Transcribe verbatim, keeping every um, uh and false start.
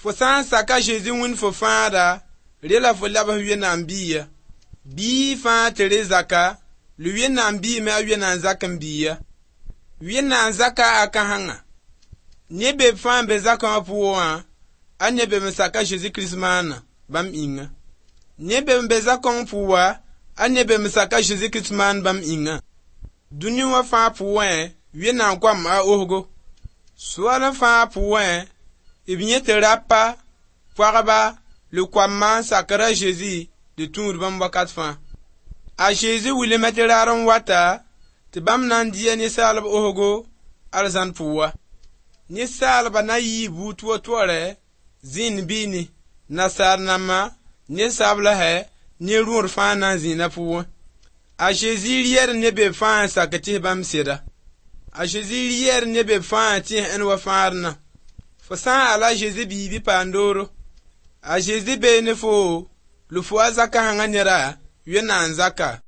Fo san saka Jésus win fo faada, rela fo laba huye na ambiya. Bi fa tere zaka, luye na ambi me awe na zaka mbiya. Huye na zaka aka hanga. Nyebe fa be zaka wapuwa, anyebe msaka Jésus Christ mana, bam inga. Nyebe mbe zaka wapuwa, anyebe msaka Jésus Christ man bam inga. Duni wa fa puwa, huye na kwa ma ohogo. Soit fa puwa, ibinye te rapa, foiraba, le kwamman sakara Jésus, de tout le bamba quatre fins. A Jésus wile mette raron wata, te bam nan diya ni salab ohogo, alzan puwa. Ni salaba na yi butu otware, zin bini, na sarnama, ni sabla he, ni rour fan nan zina puwa. A Jésus lier nebe fan sakati bam sida. A Jésus lier nebe fan ti en wa farna. Fo san ala Jésus bibi pandoro. A Jésus be ne fo, le fo azaka hanga nera, yena anzaka.